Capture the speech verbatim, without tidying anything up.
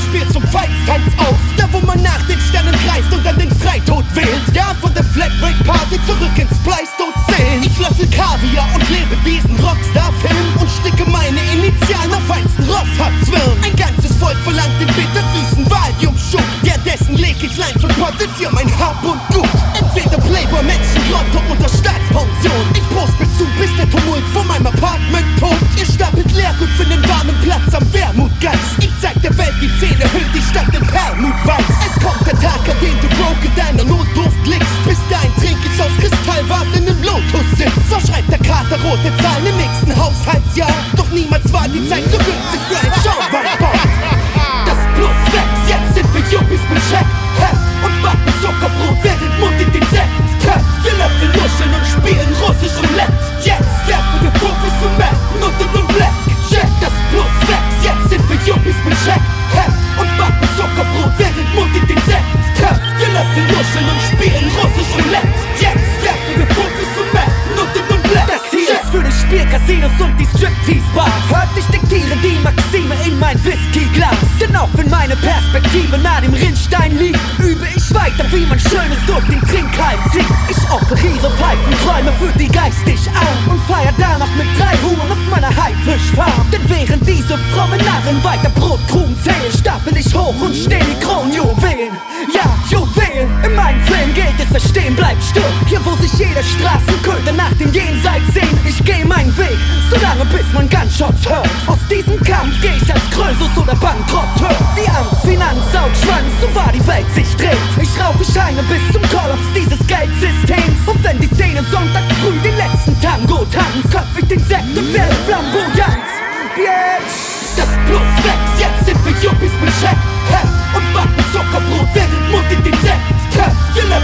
das Spiel zum Feindstanz aus. Da wo man nach den Sternen greift und dann den Freitod wählt. Ja, von der Flatrate Party zurück ins Pleistozän. Ich löffel Kaviar und lebe diesen Rockstar-Film und sticke meine Initialen auf feinsten Rossharzwirn. Ein ganzes Volk verlangt den bittersüßen Valium-Schub. Währenddessen leg ich Lines und potenzier mein Hab und Gut. Entweder Playboy, Menschengrotte oder Staatspension. Ich post mit zu, bis der Tumult vor meinem Apartment tobt. Ihr stapelt Leergut für den warmen Platz am Wermutgeist. Ich zeig der Welt die Zähne, hüll die Stadt in Perlmutweiß. Es kommt der Tag, an dem du broke in deiner Notdurft liegst. Bis dahin trink ich aus Kristallvasen im Lotus sitzt. So schreibt der Kater rote Zahlen im nächsten Haushaltsjahr. Doch niemals war die Zeit so günstig für ein Schauwaldbad. Das Plus wächst, jetzt sind wir Yuppies mit Check. Und backen Zuckerbrot, während Mutti den Sekt köpft. Wir löffeln Muscheln und spielen russisch Roulette. Jetzt werfen wir professionell Nutten und Black. Check, das Plus wächst, jetzt sind wir Yuppies mit Check. Und backen Zuckerbrot, während Mutti den Sekt köpft. Wir löffeln Muscheln und spielen russisch Roulette. Jetzt werfen wir professionell Nutten und Black. Das hier ist für die Spielcasinos und die Striptease-Bars. Hört, ich diktiere die Maxime in mein Whiskyglas. Denn auch wenn meine Perspektive nah dem Rinnstein liegt, übe ich weiter, wie man Schönes durch den Trinkhalm zieht. Ich offeriere Pfeifenträume für die geistig Armen und feier danach mit drei Huren auf meiner Haifischfarm. Denn während diese frommen Narren weiter Brotkrumen zählen, stapel ich hoch und steh die Kronjuwelen. Ja, Juwelen, in meinem Film gilt es, wer stehen bleibt stirbt. Hier wo sich jeder Straßenköter nach dem Jenseits sehnt. Ich geh meinen Weg, solange bis man Gunshots hört. Aus diesem Kampf geh ich als Krösus oder Bankrotteur. Die Angst, Finanz, Schwanz, so war die Welt sich dreht. Ich rauche Scheine bis zum Kollaps dieses Geldsystems. Und wenn die Szene Sonntag früh den letzten Tango tanzt, köpf ich den Sekt und werde flamboyant. Bitch! Das Plus wächst, jetzt sind wir Yuppies mit Check. Und backen Zuckerbrot, während Mutti den Sekt köpft. Wir